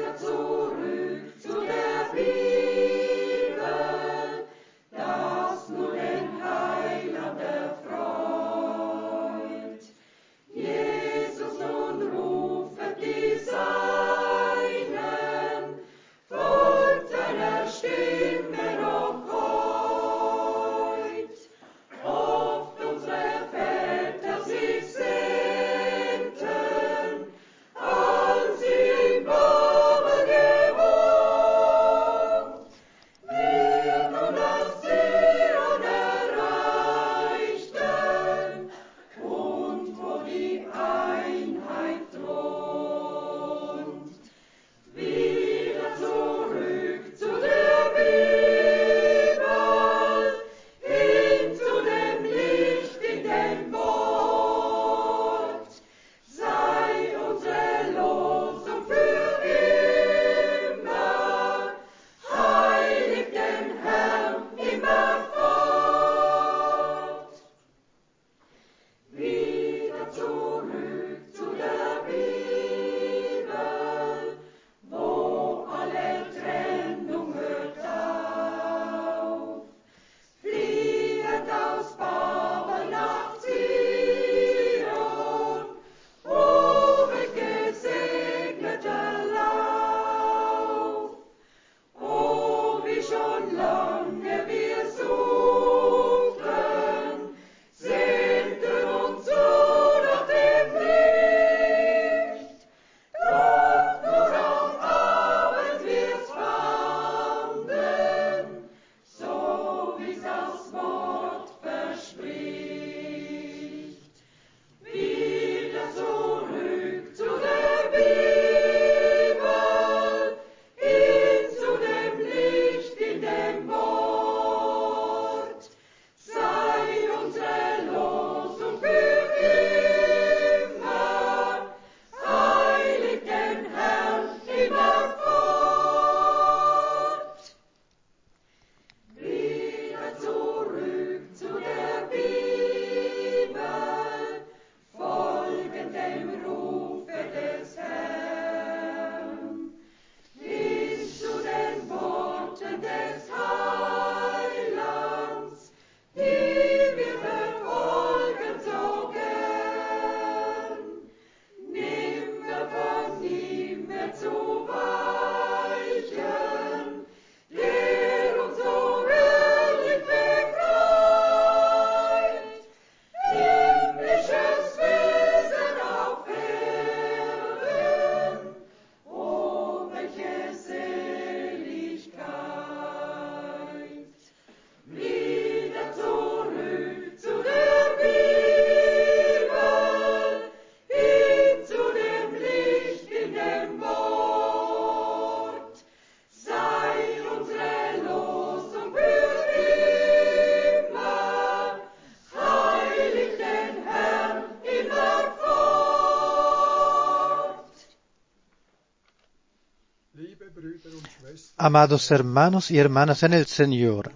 Amados hermanos y hermanas en el Señor,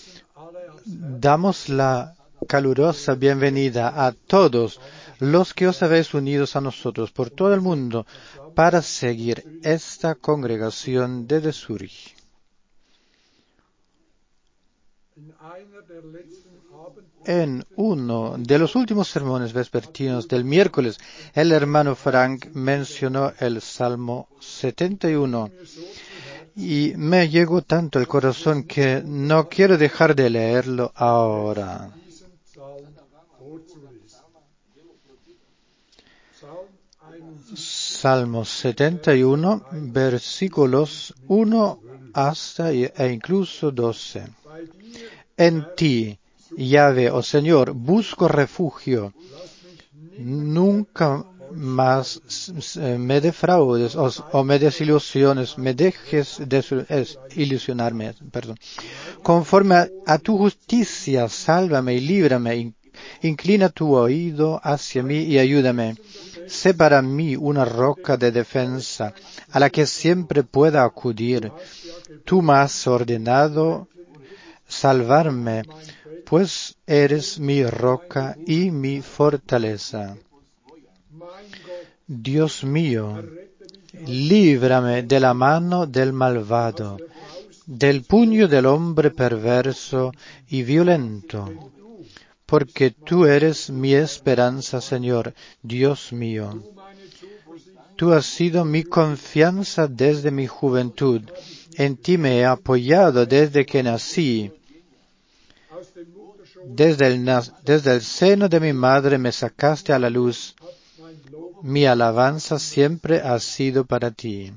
damos la calurosa bienvenida a todos los que os habéis unidos a nosotros por todo el mundo para seguir esta congregación desde Zúrich. En uno de los últimos sermones vespertinos del miércoles, el hermano Frank mencionó el Salmo 71 y me llegó tanto el corazón que no quiero dejar de leerlo ahora. Salmo 71, versículos 1 hasta e incluso 12. En ti, Yahvé, oh Señor, busco refugio. Nunca más me defraudes o me desilusiones, me dejes ilusionarme. Conforme a tu justicia, sálvame y líbrame. Inclina tu oído hacia mí y ayúdame. Sé para mí una roca de defensa a la que siempre pueda acudir. Tú me has ordenado salvarme, pues eres mi roca y mi fortaleza. Dios mío, Líbrame de la mano del malvado, del puño del hombre perverso y violento, porque tú eres mi esperanza, Señor, Dios mío. Tú has sido mi confianza desde mi juventud. En ti me he apoyado desde que nací. Desde el seno de mi madre me sacaste a la luz. Mi alabanza siempre ha sido para ti.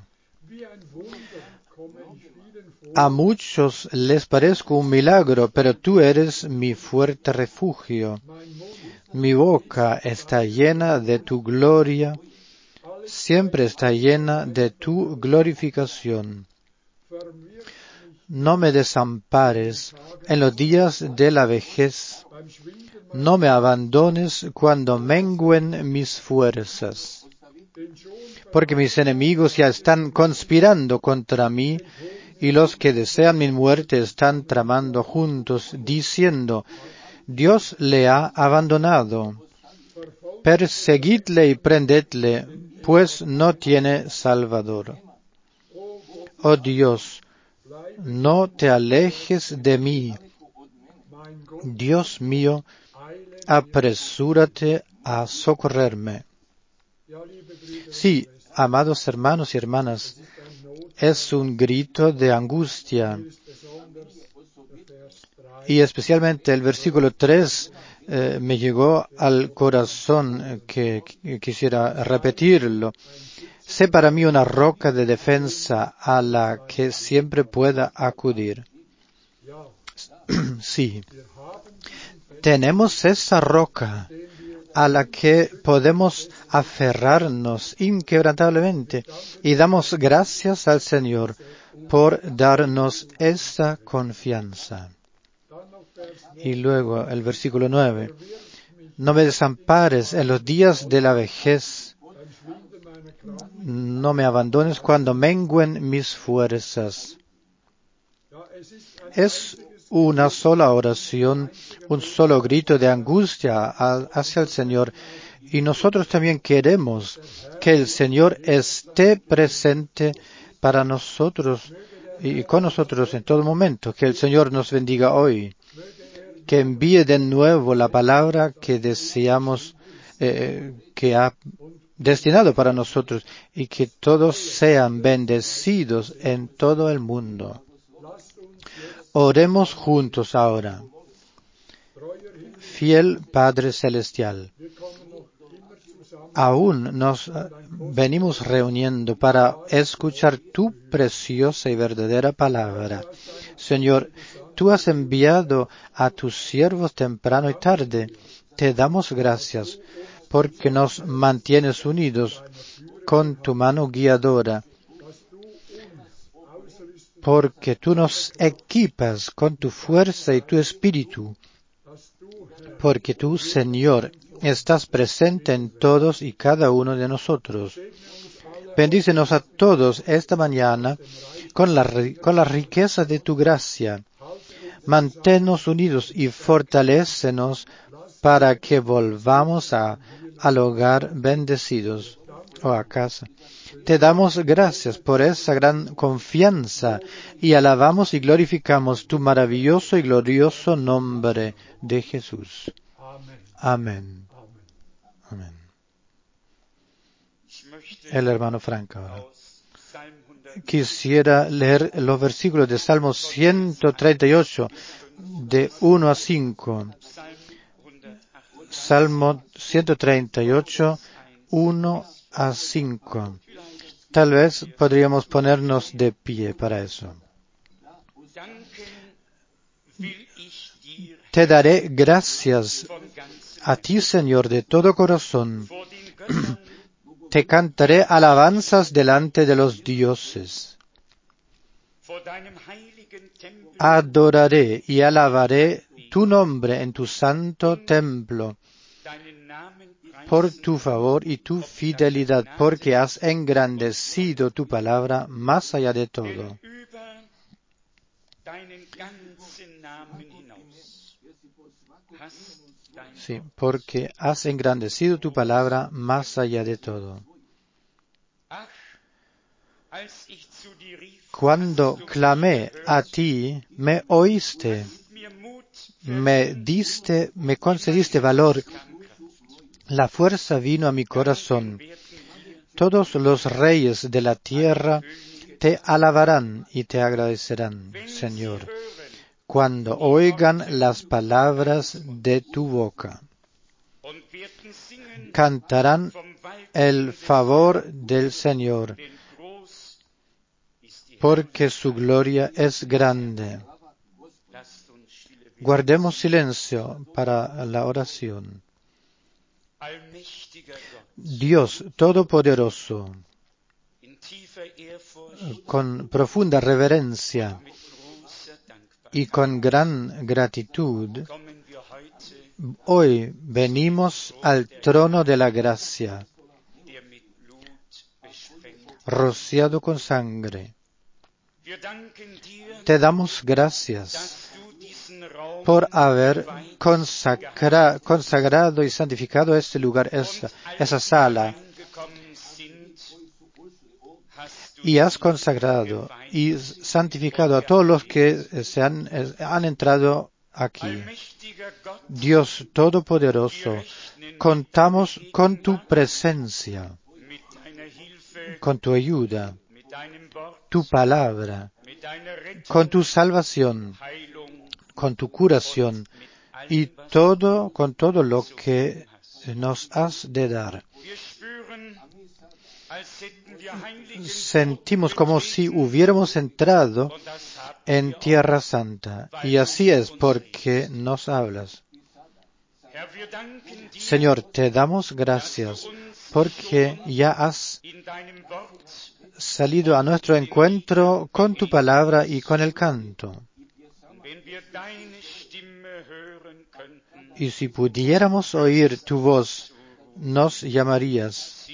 A muchos les parezco un milagro, pero tú eres mi fuerte refugio. Mi boca está llena de tu gloria, siempre está llena de tu glorificación. No me desampares en los días de la vejez, no me abandones cuando mengüen mis fuerzas. Porque mis enemigos ya están conspirando contra mí, y los que desean mi muerte están tramando juntos, diciendo, Dios le ha abandonado. Perseguidle y prendedle, pues no tiene salvador. Oh Dios, no te alejes de mí. Dios mío, apresúrate a socorrerme. Sí, amados hermanos y hermanas, es un grito de angustia. Y especialmente el versículo 3 me llegó al corazón que quisiera repetirlo. Sé para mí una roca de defensa a la que siempre pueda acudir. Sí, tenemos esa roca a la que podemos aferrarnos inquebrantablemente y damos gracias al Señor por darnos esa confianza. Y luego el versículo 9. No me desampares en los días de la vejez. No me abandones cuando mengüen mis fuerzas. Es una sola oración, un solo grito de angustia hacia el Señor. Y nosotros también queremos que el Señor esté presente para nosotros y con nosotros en todo momento. Que el Señor nos bendiga hoy. Que envíe de nuevo la palabra que deseamos, que ha destinado para nosotros, y que todos sean bendecidos en todo el mundo. Oremos juntos ahora. Fiel Padre Celestial, aún nos venimos reuniendo para escuchar tu preciosa y verdadera palabra. Señor, tú has enviado a tus siervos temprano y tarde. Te damos gracias porque nos mantienes unidos con tu mano guiadora, porque tú nos equipas con tu fuerza y tu espíritu, porque tú, Señor, estás presente en todos y cada uno de nosotros. Bendícenos a todos esta mañana con la riqueza de tu gracia. Manténnos unidos y fortalécenos para que volvamos al hogar bendecidos o a casa. Te damos gracias por esa gran confianza y alabamos y glorificamos tu maravilloso y glorioso nombre de Jesús. Amén. Amén. El hermano Frank ahora. Quisiera leer los versículos de Salmo 138, de 1 a 5. Salmo 138, 1 a 5. Tal vez podríamos ponernos de pie para eso. Te daré gracias a ti, Señor, de todo corazón. Te cantaré alabanzas delante de los dioses. Adoraré y alabaré tu nombre en tu santo templo, por tu favor y tu fidelidad, porque has engrandecido tu palabra más allá de todo. Sí, porque has engrandecido tu palabra más allá de todo. Cuando clamé a ti, me oíste, me concediste valor, la fuerza vino a mi corazón. Todos los reyes de la tierra te alabarán y te agradecerán, Señor, cuando oigan las palabras de tu boca. Cantarán el favor del Señor, porque su gloria es grande. Guardemos silencio para la oración. Dios Todopoderoso, con profunda reverencia y con gran gratitud, hoy venimos al trono de la gracia, rociado con sangre. Te damos gracias por haber consagrado y santificado este lugar, esa sala, y has consagrado y santificado a todos los que han entrado aquí. Dios Todopoderoso, contamos con tu presencia, con tu ayuda, tu palabra, con tu salvación, con tu curación y con todo lo que nos has de dar. Sentimos como si hubiéramos entrado en Tierra Santa, y así es porque nos hablas. Señor, te damos gracias porque ya has salido a nuestro encuentro con tu palabra y con el canto. Y si pudiéramos oír tu voz, nos llamarías: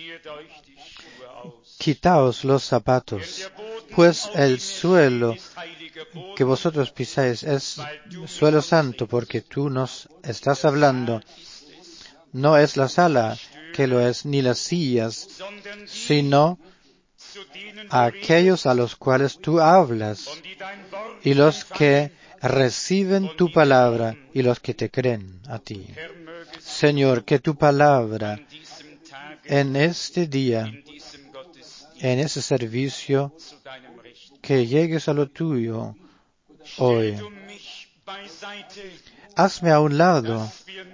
quitaos los zapatos, pues el suelo que vosotros pisáis es suelo santo, porque tú nos estás hablando. No es la sala que lo es, ni las sillas, sino a aquellos a los cuales tú hablas, y los que reciben tu palabra, y los que te creen a ti. Señor, que tu palabra en este día, en ese servicio, que llegues a lo tuyo hoy. Hazme a un lado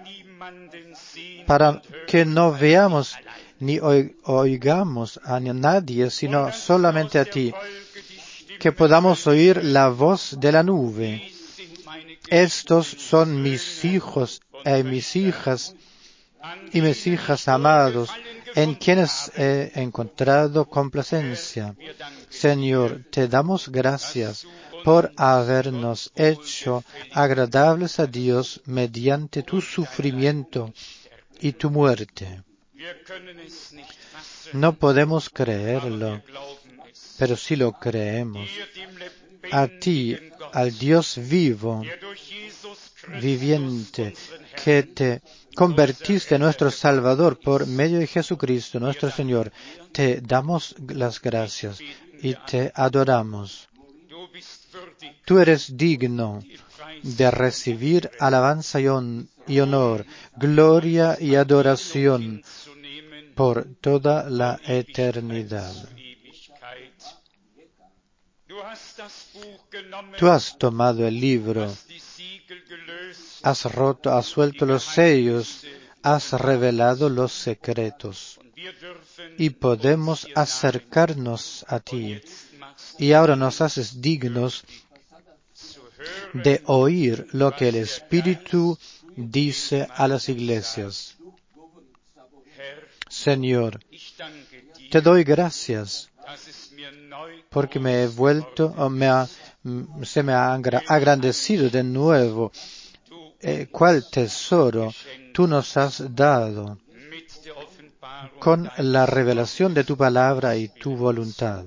para que no veamos ni oigamos a nadie, sino solamente a ti. Que podamos oír la voz de la nube. Estos son mis hijos y mis hijas amados, en quienes he encontrado complacencia. Señor, te damos gracias por habernos hecho agradables a Dios mediante tu sufrimiento y tu muerte. No podemos creerlo, pero sí lo creemos. A ti, al Dios vivo, viviente, que te convertiste en nuestro Salvador por medio de Jesucristo, nuestro Señor, te damos las gracias y te adoramos. Tú eres digno de recibir alabanza y honor, gloria y adoración por toda la eternidad. Tú has tomado el libro, has suelto los sellos, has revelado los secretos, y podemos acercarnos a ti. Y ahora nos haces dignos de oír lo que el Espíritu dice a las iglesias. Señor, te doy gracias porque se me ha agrandecido de nuevo. ¿Cuál tesoro tú nos has dado con la revelación de tu palabra y tu voluntad?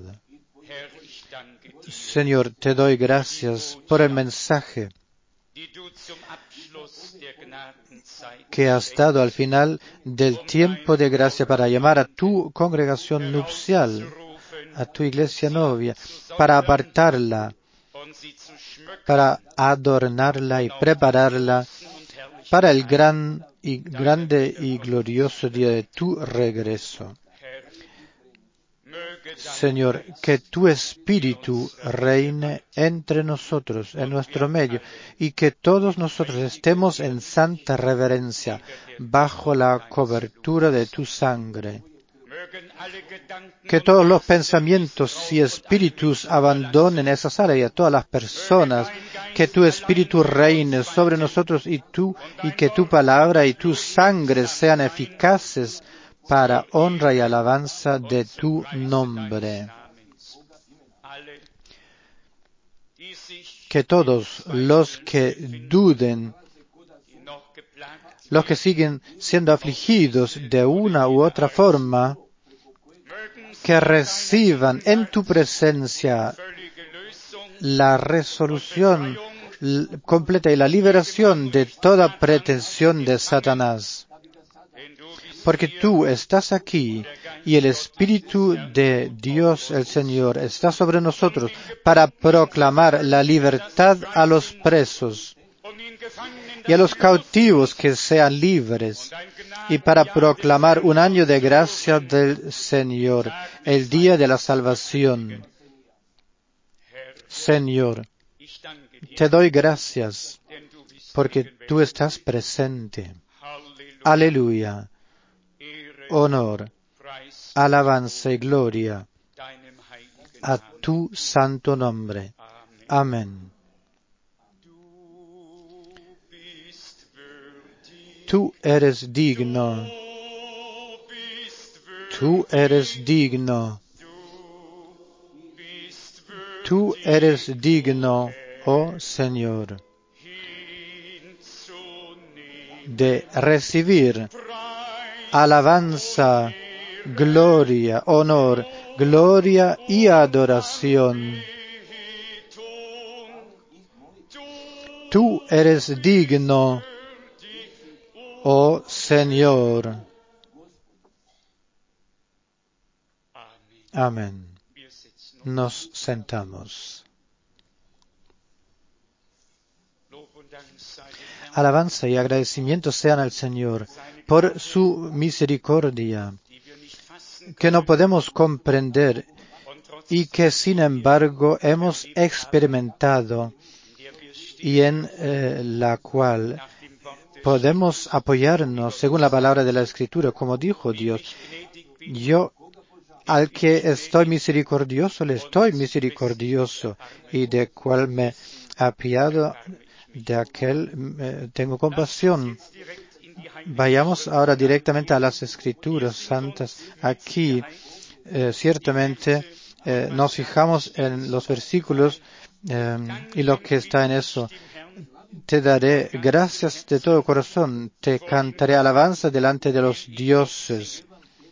Señor, te doy gracias por el mensaje que has dado al final del tiempo de gracia para llamar a tu congregación nupcial, a tu iglesia novia, para apartarla, para adornarla y prepararla para el grande y glorioso día de tu regreso. Señor, que tu Espíritu reine entre nosotros, en nuestro medio, y que todos nosotros estemos en santa reverencia, bajo la cobertura de tu sangre. Que todos los pensamientos y espíritus abandonen esa sala y a todas las personas, que tu Espíritu reine sobre nosotros y que tu palabra y tu sangre sean eficaces para honra y alabanza de tu nombre. Que todos los que duden, los que siguen siendo afligidos de una u otra forma, que reciban en tu presencia la resolución completa y la liberación de toda pretensión de Satanás. Porque tú estás aquí y el Espíritu de Dios el Señor está sobre nosotros para proclamar la libertad a los presos y a los cautivos que sean libres, y para proclamar un año de gracia del Señor, el día de la salvación. Señor, te doy gracias porque tú estás presente. Aleluya. Honor, alabanza y gloria a tu santo nombre. Amén. Tú eres digno. Tú eres digno. Tú eres digno, oh Señor, de recibir alabanza, gloria, honor, gloria y adoración. Tú eres digno, oh Señor. Amén. Nos sentamos. Alabanza y agradecimiento sean al Señor por su misericordia, que no podemos comprender y que sin embargo hemos experimentado y en la cual podemos apoyarnos según la palabra de la Escritura, como dijo Dios. Yo al que estoy misericordioso, le estoy misericordioso, y de cual me ha apiado, de aquel tengo compasión. Vayamos ahora directamente a las Escrituras Santas. Aquí, ciertamente, nos fijamos en los versículos y lo que está en eso. Te daré gracias de todo corazón, te cantaré alabanza delante de los dioses.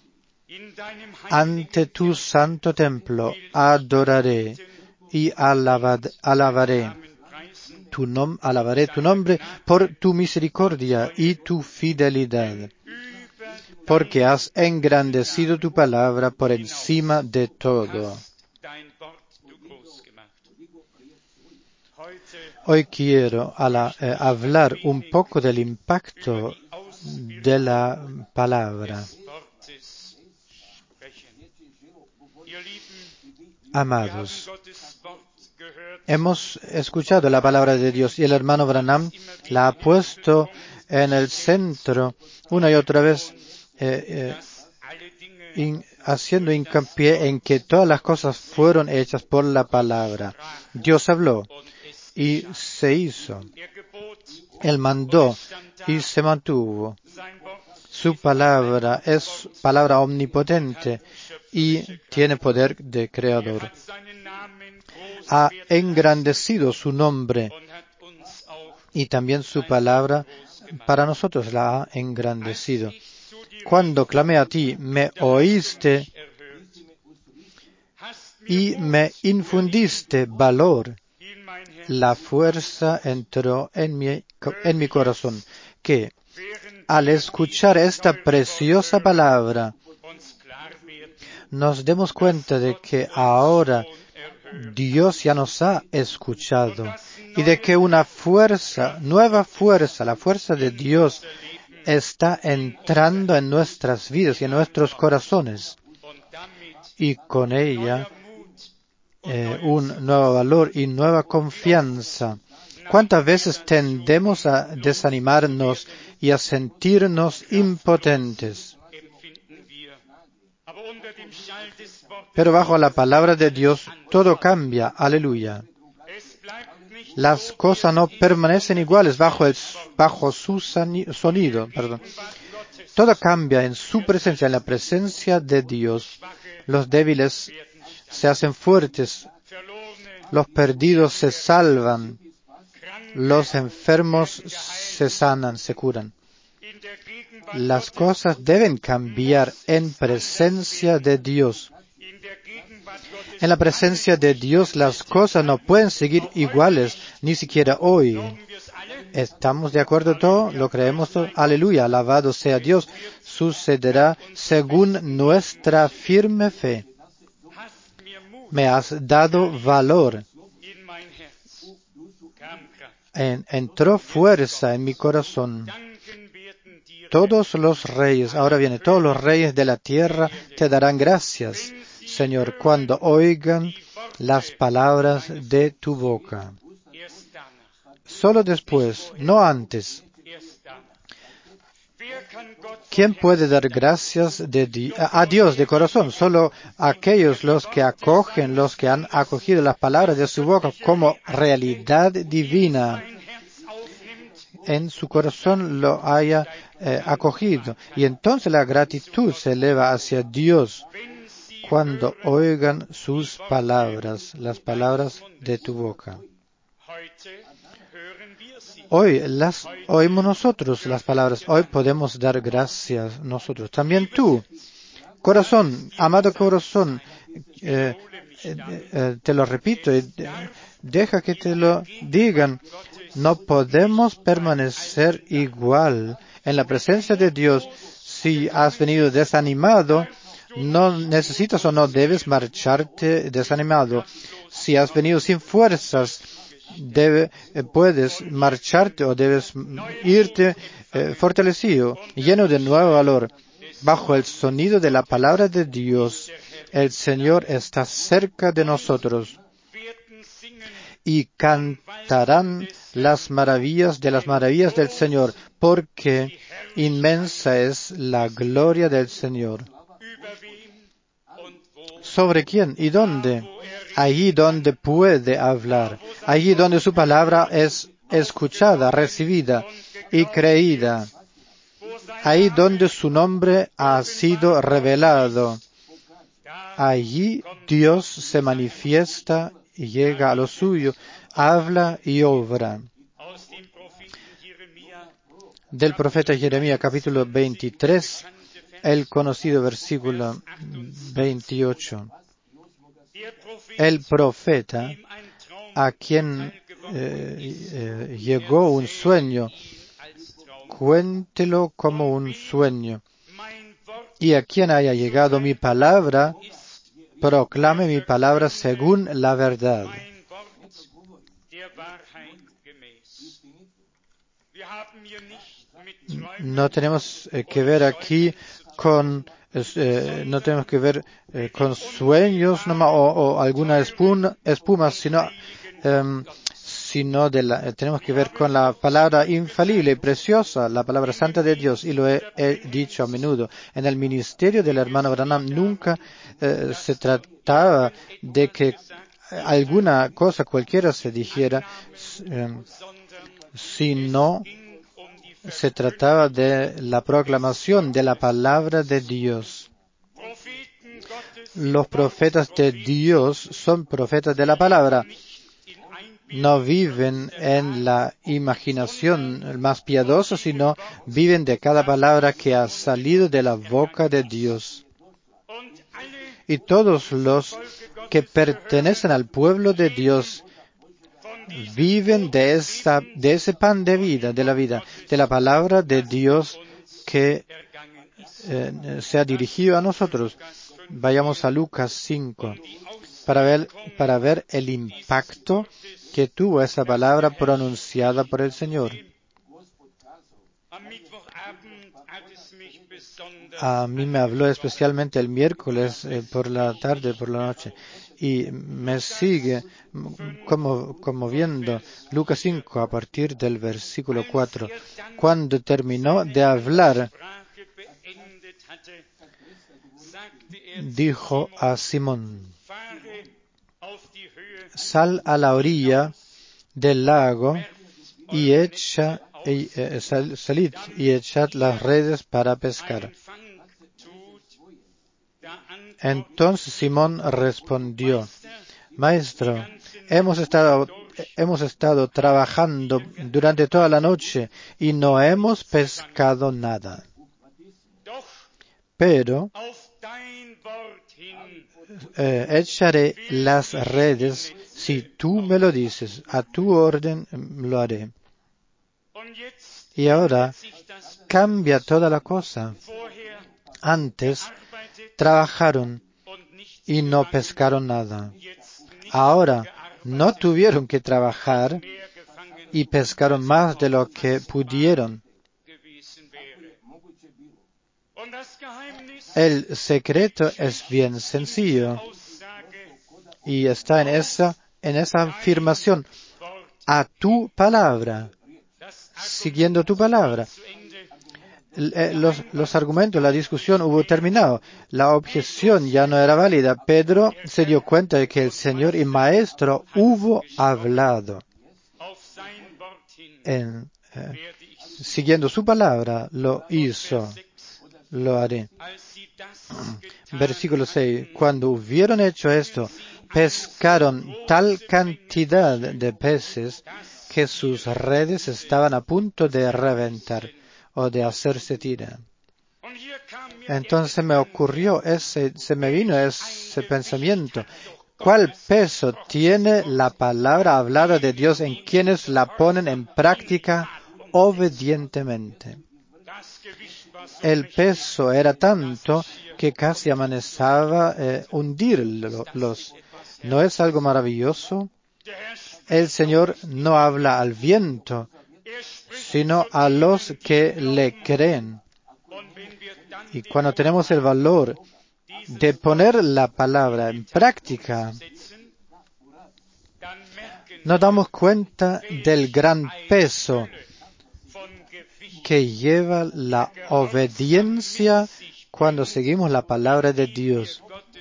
Ante tu santo templo adoraré y alabaré tu nombre por tu misericordia y tu fidelidad, porque has engrandecido tu palabra por encima de todo. Hoy quiero hablar un poco del impacto de la palabra. Amados, hemos escuchado la palabra de Dios y el hermano Branham la ha puesto en el centro una y otra vez, haciendo hincapié en que todas las cosas fueron hechas por la palabra. Dios habló y se hizo. Él mandó y se mantuvo. Su palabra es palabra omnipotente y tiene poder de creador. Ha engrandecido su nombre y también su palabra para nosotros la ha engrandecido. Cuando clamé a ti, me oíste y me infundiste valor. La fuerza entró en mi corazón, que al escuchar esta preciosa palabra nos demos cuenta de que ahora Dios ya nos ha escuchado y de que una fuerza, nueva fuerza, la fuerza de Dios está entrando en nuestras vidas y en nuestros corazones. Y con ella un nuevo valor y nueva confianza. ¿Cuántas veces tendemos a desanimarnos y a sentirnos impotentes? Pero bajo la palabra de Dios todo cambia. Aleluya. Las cosas no permanecen iguales bajo su sonido. Todo cambia en su presencia, en la presencia de Dios. Los débiles se hacen fuertes, los perdidos se salvan, los enfermos se sanan, se curan. Las cosas deben cambiar en presencia de Dios. En la presencia de Dios las cosas no pueden seguir iguales, ni siquiera hoy. ¿Estamos de acuerdo todos? ¿Lo creemos todos? Aleluya, alabado sea Dios. Sucederá según nuestra firme fe. Me has dado valor. Entró fuerza en mi corazón. Todos los reyes, ahora viene, todos los reyes de la tierra te darán gracias, Señor, cuando oigan las palabras de tu boca. Solo después, no antes. ¿Quién puede dar gracias a Dios de corazón? Solo aquellos los que acogen, los que han acogido las palabras de su boca como realidad divina. En su corazón lo haya acogido. Y entonces la gratitud se eleva hacia Dios cuando oigan sus palabras, las palabras de tu boca. Hoy las oímos nosotros, las palabras. Hoy podemos dar gracias nosotros. También tú, corazón, amado corazón, te lo repito, deja que te lo digan. No podemos permanecer igual en la presencia de Dios. Si has venido desanimado, no necesitas o no debes marcharte desanimado. Si has venido sin fuerzas, puedes marcharte o debes irte fortalecido, lleno de nuevo valor. Bajo el sonido de la palabra de Dios, el Señor está cerca de nosotros y cantarán las maravillas del Señor, porque inmensa es la gloria del Señor. ¿Sobre quién y dónde? Allí donde puede hablar, allí donde su palabra es escuchada, recibida y creída, ahí donde su nombre ha sido revelado. Allí Dios se manifiesta y llega a lo suyo, habla y obra. Del profeta Jeremías, capítulo 23, el conocido versículo 28. El profeta a quien llegó un sueño, cuéntelo como un sueño. Y a quien haya llegado mi palabra, proclame mi palabra según la verdad. No tenemos que ver aquí con no tenemos que ver con sueños o alguna espuma, sino tenemos que ver con la palabra infalible y preciosa, la palabra santa de Dios, y lo he dicho a menudo. En el ministerio del hermano Branham nunca se trataba de que alguna cosa cualquiera se dijera, sino se trataba de la proclamación de la palabra de Dios. Los profetas de Dios son profetas de la palabra. No viven en la imaginación más piadosa, sino viven de cada palabra que ha salido de la boca de Dios. Y todos los que pertenecen al pueblo de Dios viven de ese pan de vida, de la vida, de la palabra de Dios que se ha dirigido a nosotros. Vayamos a Lucas 5 para ver el impacto que tuvo esa palabra pronunciada por el Señor. A mí me habló especialmente el miércoles por la tarde, por la noche, y me sigue conmoviendo Lucas 5 a partir del versículo 4. Cuando terminó de hablar, dijo a Simón: sal a la orilla del lago y salid y echad las redes para pescar. Entonces Simón respondió: Maestro, hemos estado trabajando durante toda la noche y no hemos pescado nada. Pero echaré las redes si tú me lo dices. A tu orden lo haré. Y ahora cambia toda la cosa. Antes trabajaron y no pescaron nada. Ahora no tuvieron que trabajar y pescaron más de lo que pudieron. El secreto es bien sencillo y está en esa afirmación: a tu palabra, siguiendo tu palabra. Los argumentos, la discusión hubo terminado. La objeción ya no era válida. Pedro se dio cuenta de que el Señor y Maestro hubo hablado. Siguiendo su palabra, lo hizo. Lo haré. Versículo 6. Cuando hubieron hecho esto, pescaron tal cantidad de peces que sus redes estaban a punto de reventar o de hacerse tira. Entonces se me vino ese pensamiento. ¿Cuál peso tiene la palabra hablada de Dios en quienes la ponen en práctica obedientemente? El peso era tanto que casi amenazaba hundirlos. ¿No es algo maravilloso? El Señor no habla al viento, sino a los que le creen. Y cuando tenemos el valor de poner la palabra en práctica, nos damos cuenta del gran peso que lleva la obediencia cuando seguimos la palabra de Dios.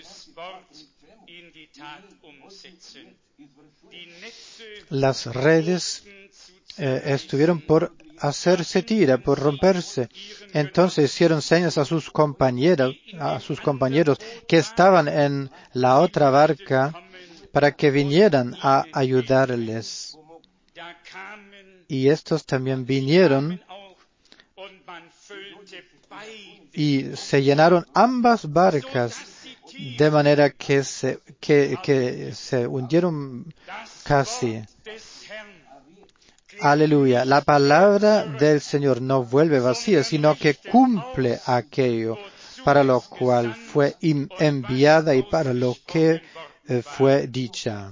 Las redes estuvieron por hacerse tira, por romperse. Entonces hicieron señas a sus compañeros que estaban en la otra barca para que vinieran a ayudarles. Y estos también vinieron y se llenaron ambas barcas de manera que se hundieron casi. Aleluya. La palabra del Señor no vuelve vacía, sino que cumple aquello para lo cual fue enviada y para lo que fue dicha.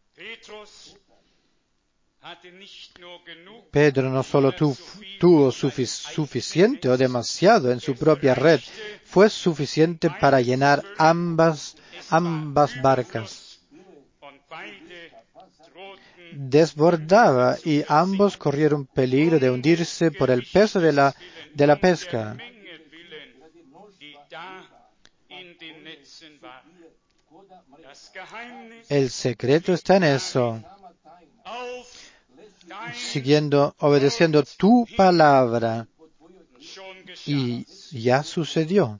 Pedro no solo tuvo suficiente o demasiado en su propia red, fue suficiente para llenar ambas barcas. Desbordaba y ambos corrieron peligro de hundirse por el peso de la pesca. El secreto está en eso. Obedeciendo tu palabra. Y ya sucedió.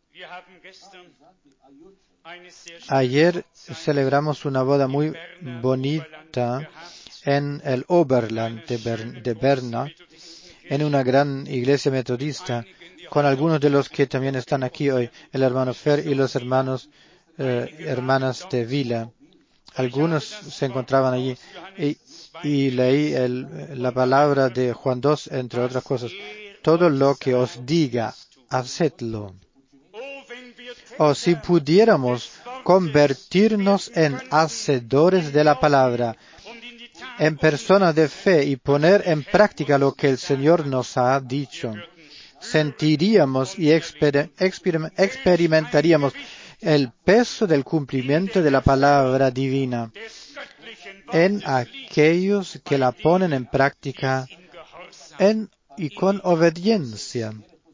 Ayer celebramos una boda muy bonita en el Oberland de Berna, en una gran iglesia metodista, con algunos de los que también están aquí hoy, el hermano Fer y los hermanas de Vila. Algunos se encontraban allí y leí la palabra de Juan 2, entre otras cosas. Todo lo que os diga, hacedlo. o si pudiéramos convertirnos en hacedores de la palabra, en personas de fe y poner en práctica lo que el Señor nos ha dicho, sentiríamos y experimentaríamos el peso del cumplimiento de la palabra divina en aquellos que la ponen en práctica y con obediencia.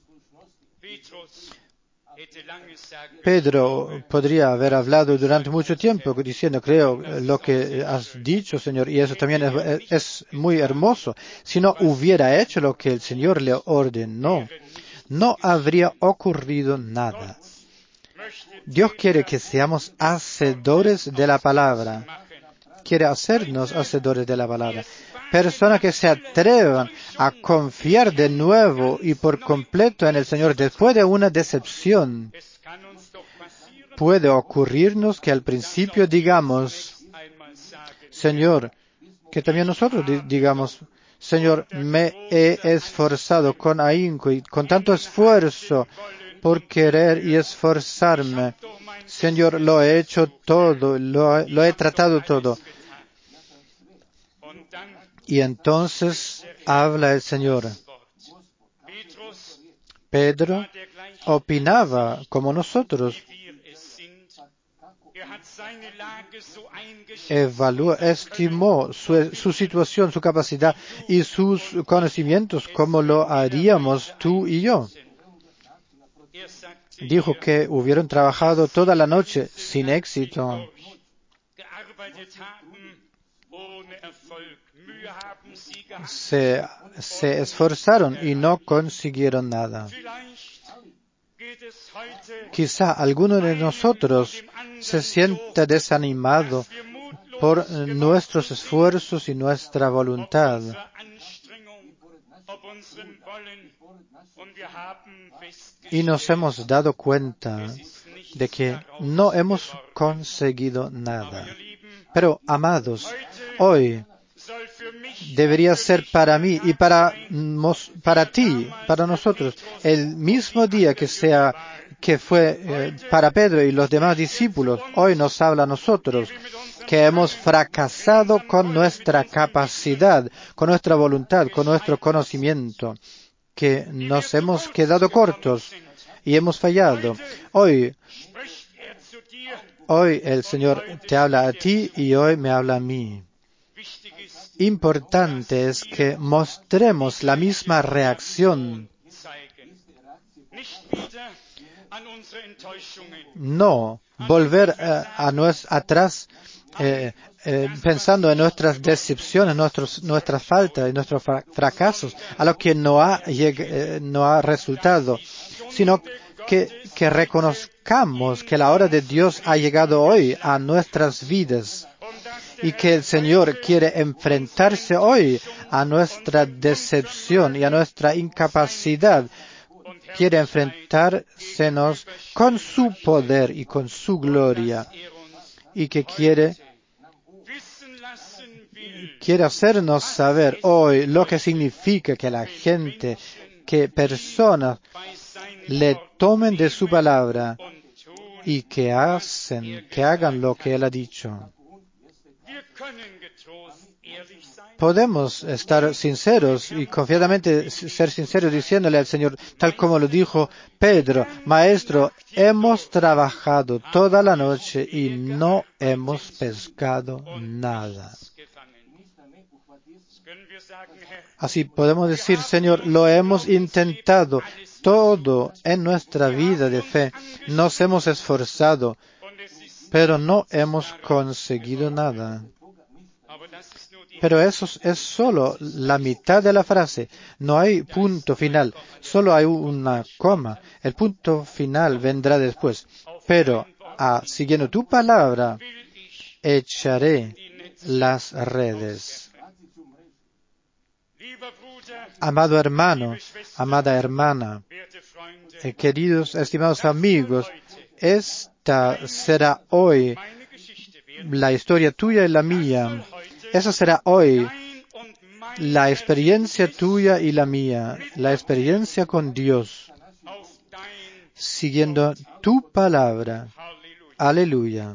Pedro podría haber hablado durante mucho tiempo diciendo, creo lo que has dicho, Señor, y eso también es muy hermoso. Si no hubiera hecho lo que el Señor le ordenó, no habría ocurrido nada. Dios quiere que seamos hacedores de la palabra. Quiere hacernos hacedores de la palabra. Personas que se atrevan a confiar de nuevo y por completo en el Señor después de una decepción. Puede ocurrirnos que al principio digamos, Señor, que también nosotros digamos, Señor, me he esforzado con ahínco y con tanto esfuerzo por querer y esforzarme. Señor, lo he hecho todo, lo he tratado todo. Y entonces habla el Señor. Pedro opinaba como nosotros. Estimó su situación, su capacidad y sus conocimientos como lo haríamos tú y yo. Dijo que hubieron trabajado toda la noche sin éxito. Se esforzaron y no consiguieron nada. Quizá alguno de nosotros se sienta desanimado por nuestros esfuerzos y nuestra voluntad. Y nos hemos dado cuenta de que no hemos conseguido nada. Pero, amados, hoy debería ser para mí y para ti, para nosotros, el mismo día que fue para Pedro y los demás discípulos, hoy nos habla a nosotros, que hemos fracasado con nuestra capacidad, con nuestra voluntad, con nuestro conocimiento, que nos hemos quedado cortos y hemos fallado. Hoy el Señor te habla a ti y hoy me habla a mí. Importante es que mostremos la misma reacción. No volver atrás pensando en nuestras decepciones, nuestras faltas y nuestros fracasos, a lo que no ha resultado, sino que reconozcamos que la hora de Dios ha llegado hoy a nuestras vidas y que el Señor quiere enfrentarse hoy a nuestra decepción y a nuestra incapacidad. Quiere enfrentársenos con su poder y con su gloria y que quiere hacernos saber hoy lo que significa que la gente, que personas le tomen de su palabra y que hagan lo que Él ha dicho. Podemos estar sinceros y confiadamente ser sinceros diciéndole al Señor, tal como lo dijo Pedro, Maestro, hemos trabajado toda la noche y no hemos pescado nada. Así podemos decir, Señor, lo hemos intentado todo en nuestra vida de fe, nos hemos esforzado, pero no hemos conseguido nada. Pero eso es solo la mitad de la frase. No hay punto final, solo hay una coma. El punto final vendrá después. Pero, siguiendo tu palabra, echaré las redes. Amado hermano, amada hermana, queridos, estimados amigos, esta será hoy la historia tuya y la mía. Esa será hoy la experiencia tuya y la mía, la experiencia con Dios. siguiendo tu palabra. Aleluya.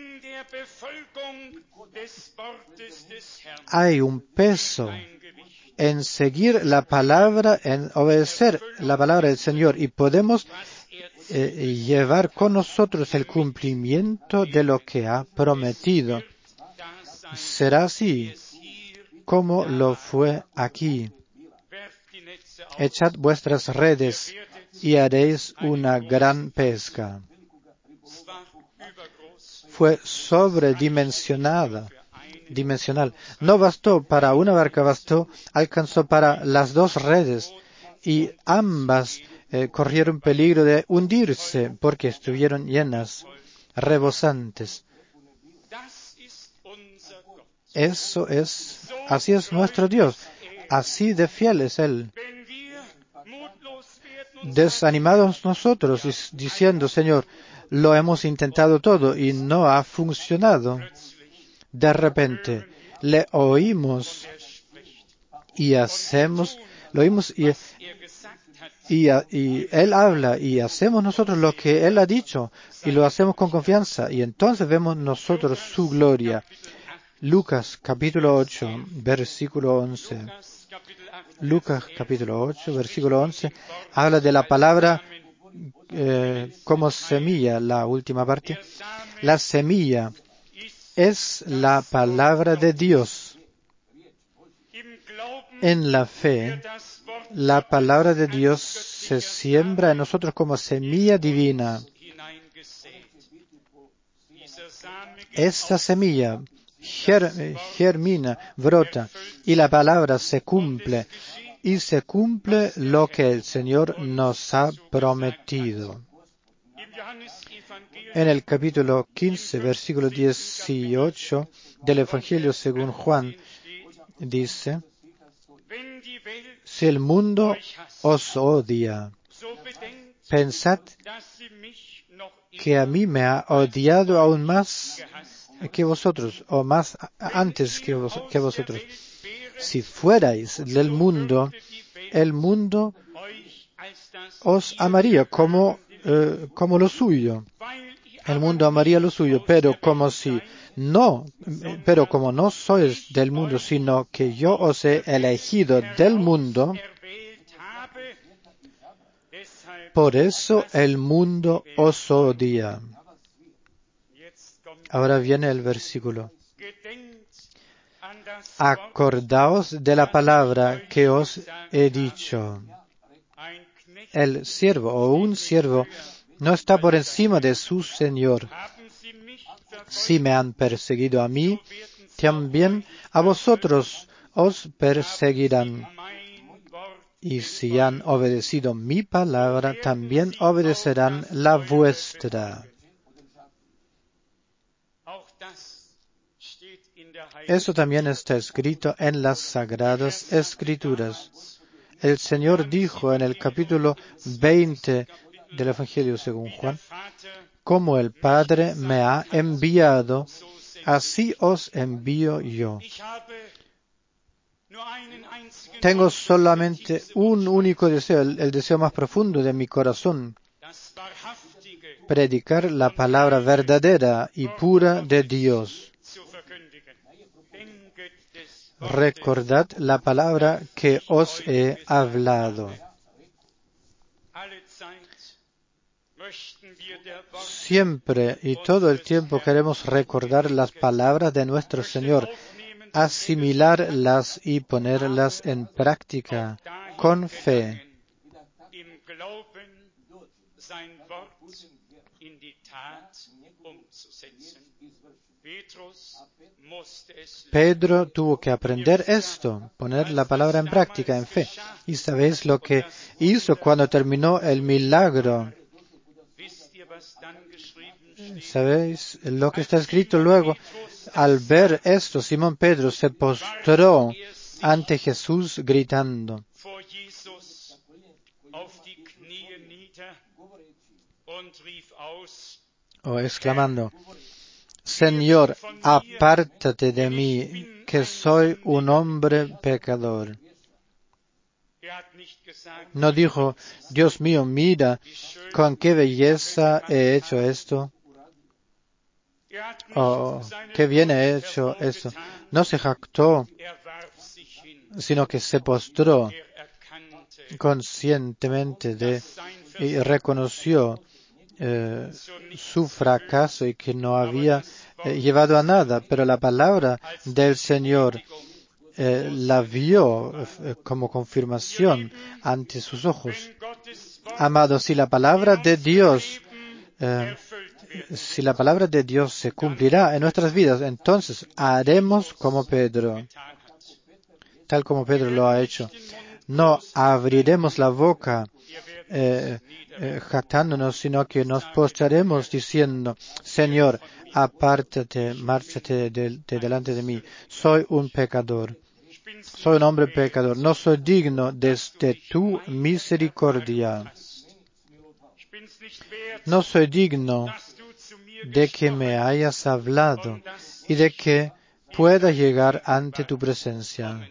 Hay un peso en seguir la palabra, en obedecer la palabra del Señor, y podemos llevar con nosotros el cumplimiento de lo que ha prometido. Será así como lo fue aquí. Echad vuestras redes y haréis una gran pesca. Fue sobredimensional. No bastó para una barca, alcanzó para las dos redes, y ambas corrieron peligro de hundirse porque estuvieron llenas, rebosantes. Así es nuestro Dios, así de fiel es Él. Desanimados nosotros, diciendo, Señor, lo hemos intentado todo y no ha funcionado. De repente le oímos y Él habla y hacemos nosotros lo que Él ha dicho y lo hacemos con confianza, y entonces vemos nosotros su gloria. Lucas capítulo 8, versículo 11. Lucas capítulo 8, versículo 11, habla de la palabra como semilla, la última parte. La semilla es la palabra de Dios. En la fe, la palabra de Dios se siembra en nosotros como semilla divina. Esta semilla germina, brota, y la palabra se cumple. Y se cumple lo que el Señor nos ha prometido. En el capítulo 15, versículo 18 del Evangelio según Juan, dice: si el mundo os odia, pensad que a mí me ha odiado aún más que vosotros, o más antes que vosotros. Si fuerais del mundo, el mundo os amaría como lo suyo. El mundo amaría lo suyo, pero como no sois del mundo, sino que yo os he elegido del mundo, por eso el mundo os odia. Ahora viene el versículo. Acordaos de la palabra que os he dicho. El siervo o un siervo no está por encima de su Señor. Si me han perseguido a mí, también a vosotros os perseguirán. Y si han obedecido mi palabra, también obedecerán la vuestra. Eso también está escrito en las Sagradas Escrituras. El Señor dijo en el capítulo 20 del Evangelio según Juan: como el Padre me ha enviado, así os envío yo. Tengo solamente un único deseo, el deseo más profundo de mi corazón: predicar la palabra verdadera y pura de Dios. Recordad la palabra que os he hablado. Siempre y todo el tiempo queremos recordar las palabras de nuestro Señor, asimilarlas y ponerlas en práctica con fe. Pedro tuvo que aprender esto, poner la palabra en práctica, en fe. ¿Y sabéis lo que hizo cuando terminó el milagro? ¿Sabéis lo que está escrito luego? Al ver esto, Simón Pedro se postró ante Jesús gritando o exclamando: Señor, apártate de mí, que soy un hombre pecador. No dijo, Dios mío, mira con qué belleza he hecho esto, o qué bien he hecho esto. No se jactó, sino que se postró conscientemente y reconoció su fracaso y que no había llevado a nada, pero la palabra del Señor la vio como confirmación ante sus ojos. Amados, si la palabra de Dios se cumplirá en nuestras vidas, entonces haremos como Pedro, tal como Pedro lo ha hecho. No abriremos la boca jactándonos, sino que nos postraremos diciendo, Señor, apártate, márchate de delante de mí. Soy un pecador. Soy un hombre pecador. No soy digno de tu misericordia. No soy digno de que me hayas hablado y de que pueda llegar ante tu presencia.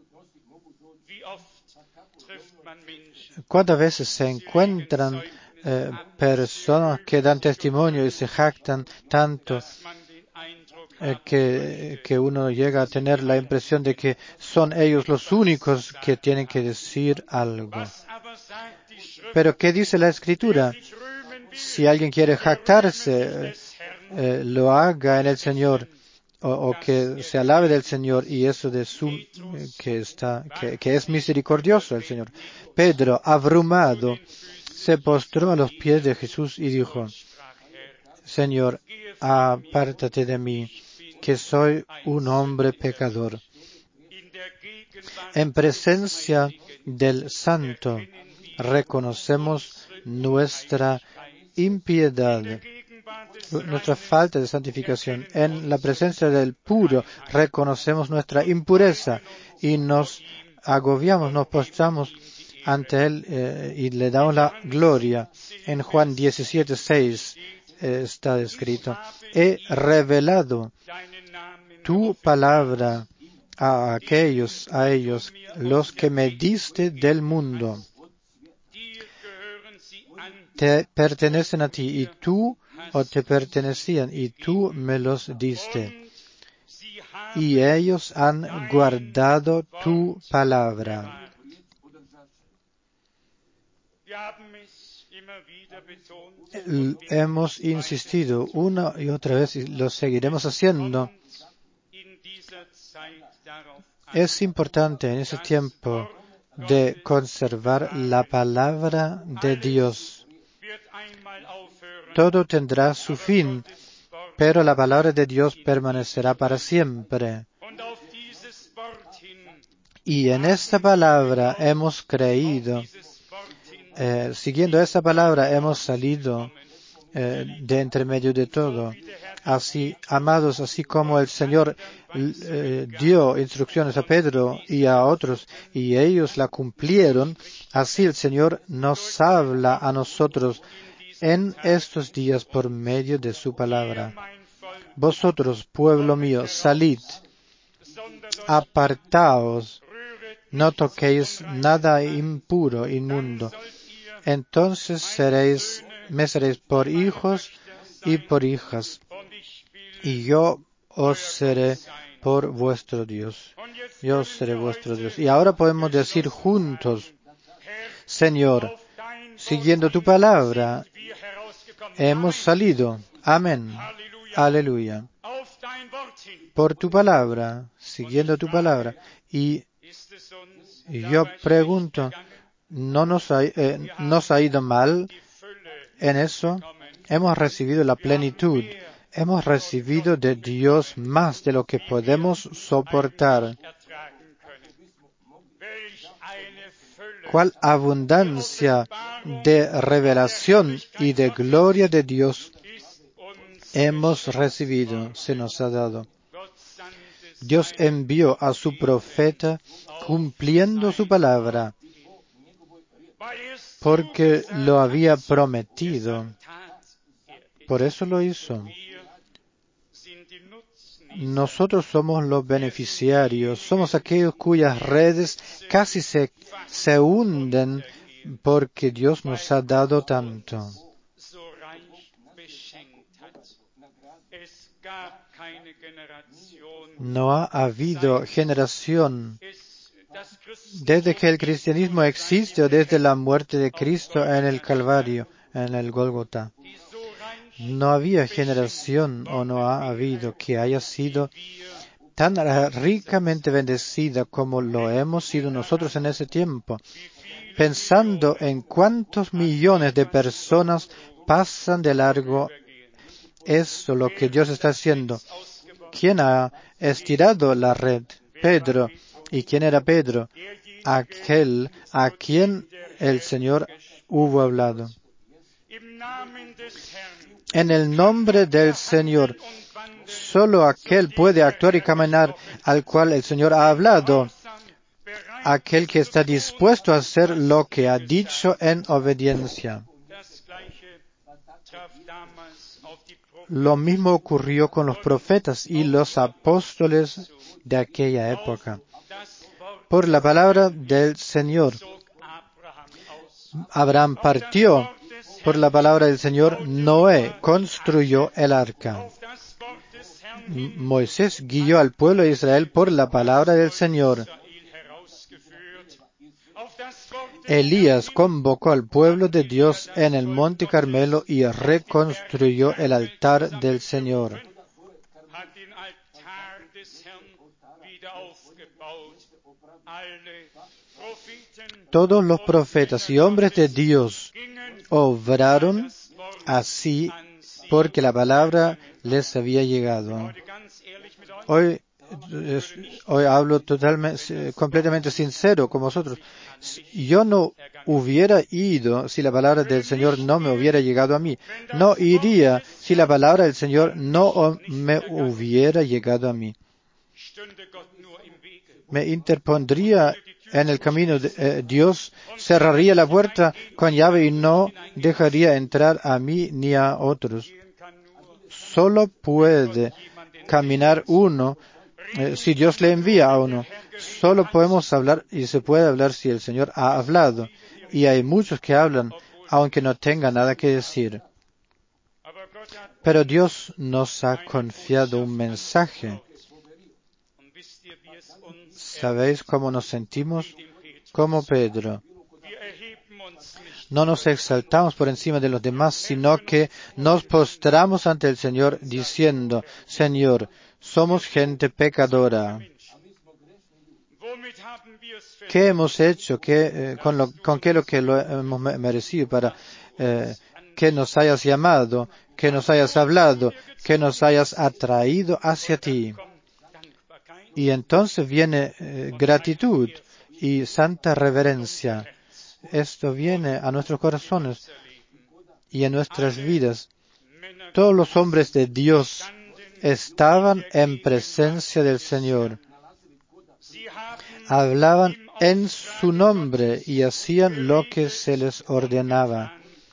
¿Cuántas veces se encuentran personas que dan testimonio y se jactan tanto que uno llega a tener la impresión de que son ellos los únicos que tienen que decir algo? Pero ¿qué dice la Escritura? Si alguien quiere jactarse, lo haga en el Señor, o que se alabe del Señor, y eso de que es misericordioso el Señor. Pedro, abrumado, se postró a los pies de Jesús y dijo, Señor, apártate de mí, que soy un hombre pecador. En presencia del Santo reconocemos nuestra impiedad, nuestra falta de santificación. En la presencia del puro reconocemos nuestra impureza y nos agobiamos, nos postramos ante Él y le damos la gloria. En Juan 17:6 está escrito, he revelado tu palabra a ellos, los que me diste del mundo. Te pertenecen a ti te pertenecían y tú me los diste. Y ellos han guardado tu palabra. Hemos insistido una y otra vez y lo seguiremos haciendo. Es importante en ese tiempo de conservar la palabra de Dios. Todo tendrá su fin, pero la palabra de Dios permanecerá para siempre. Y en esta palabra hemos creído. Siguiendo esa palabra hemos salido de entre medio de todo. Así, amados, así como el Señor dio instrucciones a Pedro y a otros y ellos la cumplieron, así el Señor nos habla a nosotros en estos días por medio de su palabra. Vosotros, pueblo mío, salid, apartaos, no toquéis nada impuro, inmundo. Entonces me seréis por hijos y por hijas, y yo os seré por vuestro Dios. Yo seré vuestro Dios. Y ahora podemos decir juntos, Señor, siguiendo tu palabra, hemos salido. Amén. Aleluya. Por tu palabra, siguiendo tu palabra. Y yo pregunto, ¿no nos ha ido mal en eso? Hemos recibido la plenitud. Hemos recibido de Dios más de lo que podemos soportar. ¿Cuál abundancia de revelación y de gloria de Dios hemos recibido, se nos ha dado? Dios envió a su profeta cumpliendo su palabra, porque lo había prometido. Por eso lo hizo. nosotros somos los beneficiarios, somos aquellos cuyas redes casi se hunden porque Dios nos ha dado tanto. No ha habido generación desde que el cristianismo existe o desde la muerte de Cristo en el Calvario, en el Gólgota. No había generación o no ha habido que haya sido tan ricamente bendecida como lo hemos sido nosotros en ese tiempo. Pensando en cuántos millones de personas pasan de largo eso, lo que Dios está haciendo. ¿Quién ha estirado la red? Pedro. ¿Y quién era Pedro? Aquel a quien el Señor hubo hablado. En el nombre del Señor, solo aquel puede actuar y caminar al cual el Señor ha hablado. Aquel que está dispuesto a hacer lo que ha dicho en obediencia. Lo mismo ocurrió con los profetas y los apóstoles de aquella época. Por la palabra del Señor, Abraham partió. Por la palabra del Señor, Noé construyó el arca. Moisés guió al pueblo de Israel por la palabra del Señor. Elías convocó al pueblo de Dios en el monte Carmelo y reconstruyó el altar del Señor. Todos los profetas y hombres de Dios obraron así porque la palabra les había llegado. Hoy hablo completamente sincero con vosotros. Yo no hubiera ido si la palabra del Señor no me hubiera llegado a mí. No iría si la palabra del Señor no me hubiera llegado a mí. Me interpondría en el camino de Dios, cerraría la puerta con llave y no dejaría entrar a mí ni a otros. Solo puede caminar uno si Dios le envía a uno. Solo podemos hablar y se puede hablar si el Señor ha hablado. Y hay muchos que hablan aunque no tengan nada que decir. Pero Dios nos ha confiado un mensaje. ¿Sabéis cómo nos sentimos? Como Pedro. No nos exaltamos por encima de los demás, sino que nos postramos ante el Señor diciendo, Señor, somos gente pecadora. ¿Qué hemos hecho? ¿Con qué lo que lo hemos merecido para que nos hayas llamado, que nos hayas hablado, que nos hayas atraído hacia ti? Y entonces viene gratitud y santa reverencia. Esto viene a nuestros corazones y en nuestras vidas. Todos los hombres de Dios estaban en presencia del Señor. Hablaban en su nombre y hacían lo que se les ordenaba.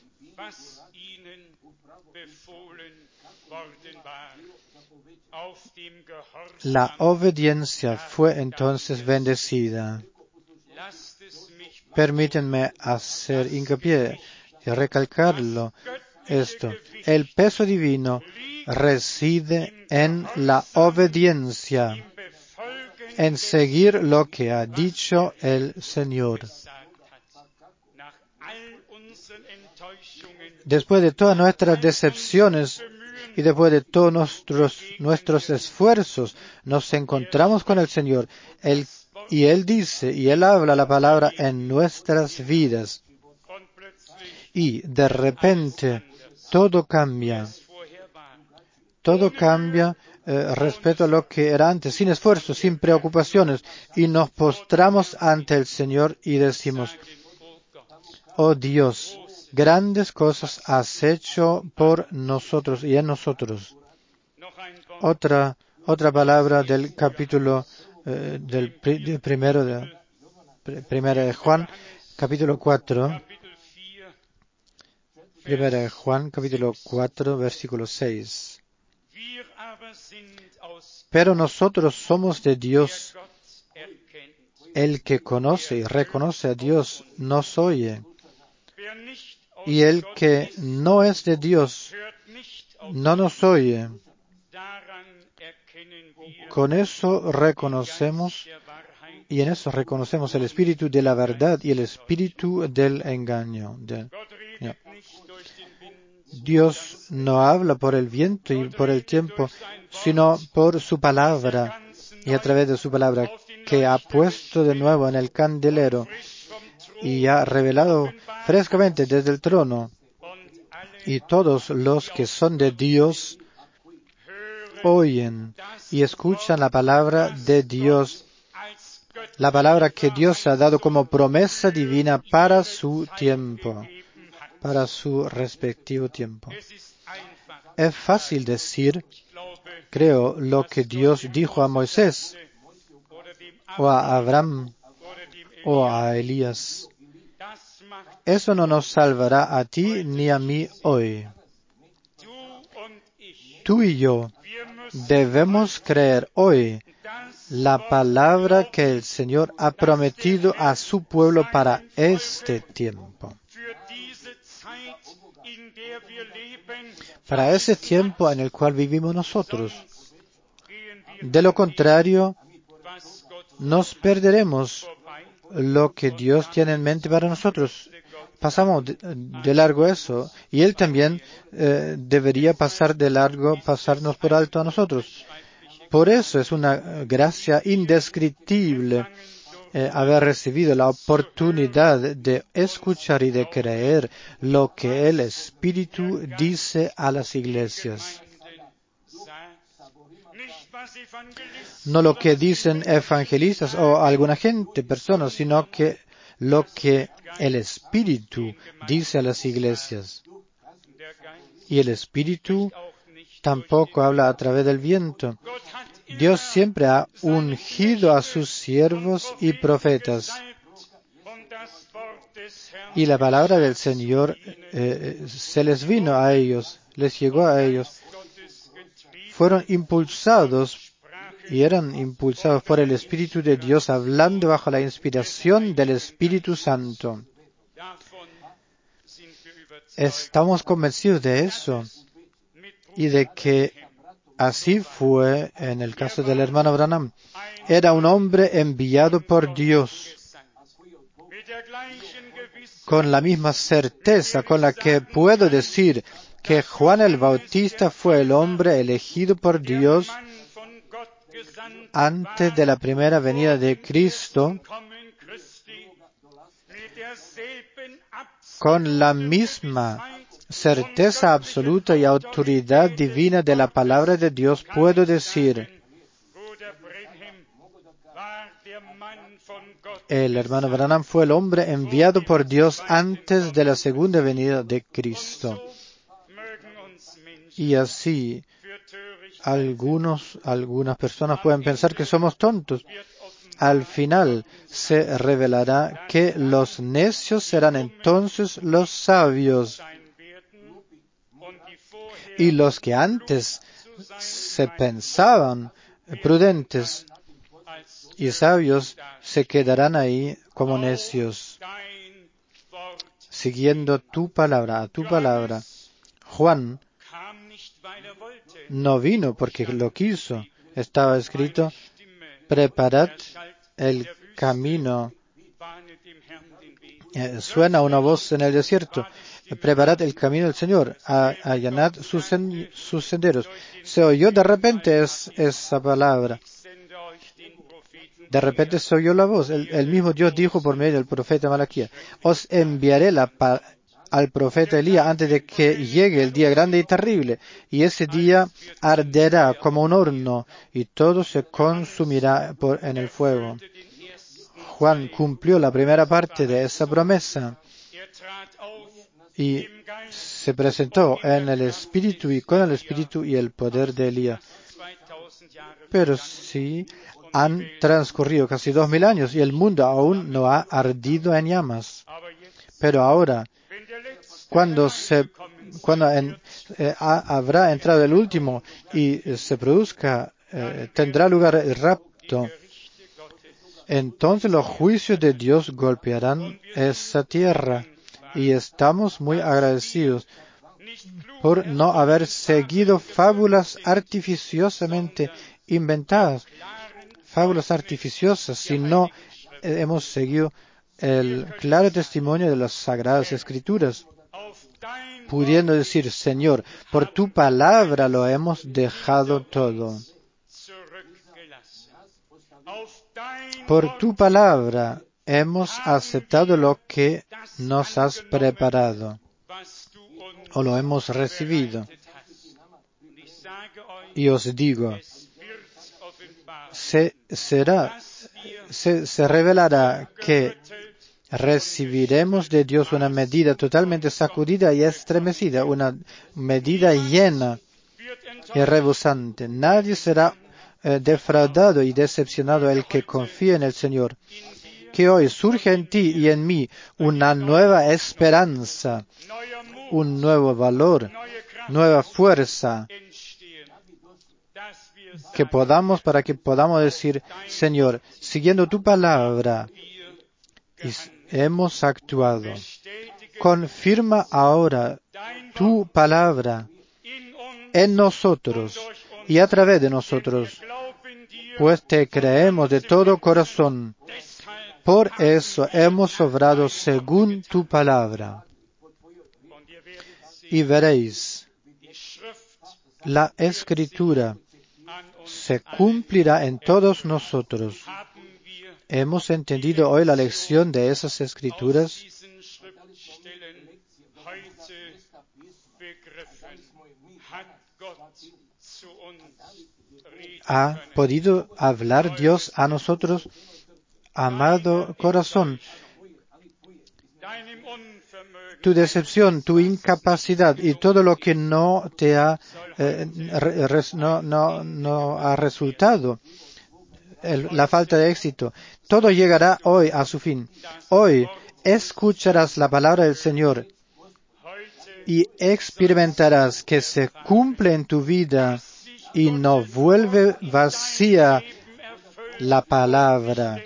La obediencia fue entonces bendecida. Permítanme hacer hincapié y recalcarlo esto. El peso divino reside en la obediencia, en seguir lo que ha dicho el Señor. Después de todas nuestras decepciones y después de todos nuestros esfuerzos, nos encontramos con el Señor. Y Él dice, y Él habla la palabra en nuestras vidas. Y de repente todo cambia. Todo cambia respecto a lo que era antes, sin esfuerzo, sin preocupaciones. Y nos postramos ante el Señor y decimos, oh Dios, grandes cosas has hecho por nosotros y en nosotros. Otra palabra del capítulo primero de Juan, capítulo 4. Primera de Juan, capítulo 4, versículo 6. Pero nosotros somos de Dios. El que conoce y reconoce a Dios nos oye. Y el que no es de Dios no nos oye. Con eso reconocemos, y en eso reconocemos el espíritu de la verdad y el espíritu del engaño. Dios no habla por el viento y por el tiempo, sino por su palabra, y a través de su palabra, que ha puesto de nuevo en el candelero y ha revelado frescamente desde el trono. Y todos los que son de Dios oyen y escuchan la palabra de Dios, la palabra que Dios ha dado como promesa divina para su tiempo, para su respectivo tiempo. Es fácil decir, creo, lo que Dios dijo a Moisés, o a Abraham, o a Elías. Eso no nos salvará a ti ni a mí hoy. Tú y yo debemos creer hoy la palabra que el Señor ha prometido a su pueblo para este tiempo. Para ese tiempo en el cual vivimos nosotros. De lo contrario, nos perderemos lo que Dios tiene en mente para nosotros. Pasamos de largo eso, y Él también debería pasarnos por alto a nosotros. Por eso es una gracia indescriptible haber recibido la oportunidad de escuchar y de creer lo que el Espíritu dice a las iglesias. No lo que dicen evangelistas o alguna personas, sino que lo que el Espíritu dice a las iglesias. Y el Espíritu tampoco habla a través del viento. Dios siempre ha ungido a sus siervos y profetas. Y la palabra del Señor se les vino a ellos, les llegó a ellos. Fueron impulsados y eran impulsados por el Espíritu de Dios, hablando bajo la inspiración del Espíritu Santo. Estamos convencidos de eso y de que así fue en el caso del hermano Branham. Era un hombre enviado por Dios, con la misma certeza con la que puedo decir que Juan el Bautista fue el hombre elegido por Dios antes de la primera venida de Cristo, con la misma certeza absoluta y autoridad divina de la palabra de Dios, puedo decir, el hermano Branham fue el hombre enviado por Dios antes de la segunda venida de Cristo. Y así, algunas personas pueden pensar que somos tontos. Al final se revelará que los necios serán entonces los sabios. Y los que antes se pensaban prudentes y sabios se quedarán ahí como necios, siguiendo tu palabra, tu palabra. Juan no vino porque lo quiso. Estaba escrito, preparad el camino. Suena una voz en el desierto. Preparad el camino del Señor, allanad sus senderos. Se oyó de repente esa palabra. De repente se oyó la voz. El mismo Dios dijo por medio del profeta Malaquías, os enviaré al profeta Elías antes de que llegue el día grande y terrible. Y ese día arderá como un horno y todo se consumirá en el fuego. Juan cumplió la primera parte de esa promesa y se presentó en el Espíritu y con el Espíritu y el poder de Elías. Pero sí, han transcurrido casi 2000 años y el mundo aún no ha ardido en llamas. Pero ahora, cuando se cuando habrá entrado el último y se produzca, tendrá lugar el rapto, entonces los juicios de Dios golpearán esa tierra. Y estamos muy agradecidos por no haber seguido fábulas artificiosamente inventadas, fábulas artificiosas, sino hemos seguido el claro testimonio de las Sagradas Escrituras, pudiendo decir, Señor, por tu palabra lo hemos dejado todo. Por tu palabra hemos aceptado lo que nos has preparado o lo hemos recibido. Y os digo, se revelará que recibiremos de Dios una medida totalmente sacudida y estremecida, una medida llena y rebosante. Nadie será defraudado y decepcionado el que confía en el Señor. Que hoy surja en ti y en mí una nueva esperanza, un nuevo valor, nueva fuerza, para que podamos decir, Señor, siguiendo tu palabra, hemos actuado. Confirma ahora tu palabra en nosotros y a través de nosotros, pues te creemos de todo corazón. Por eso hemos obrado según tu palabra. Y veréis, la Escritura se cumplirá en todos nosotros. ¿Hemos entendido hoy la lección de esas Escrituras? ¿Ha podido hablar Dios a nosotros? Amado corazón, tu decepción, tu incapacidad y todo lo que no te ha resultado, la falta de éxito, todo llegará hoy a su fin. Hoy escucharás la palabra del Señor y experimentarás que se cumple en tu vida y no vuelve vacía la palabra.